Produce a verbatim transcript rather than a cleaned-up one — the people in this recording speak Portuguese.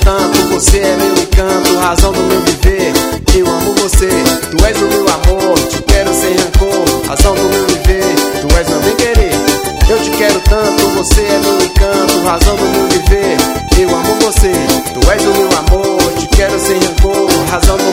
tanto, você é meu encanto, razão do meu viver. Eu amo você, tu és o meu amor, te quero sem rancor, razão do meu viver. Tu és meu bem-querer, eu te quero tanto, você é meu encanto, razão do meu viver. Eu amo você, tu és o meu amor, te quero sem rancor, razão do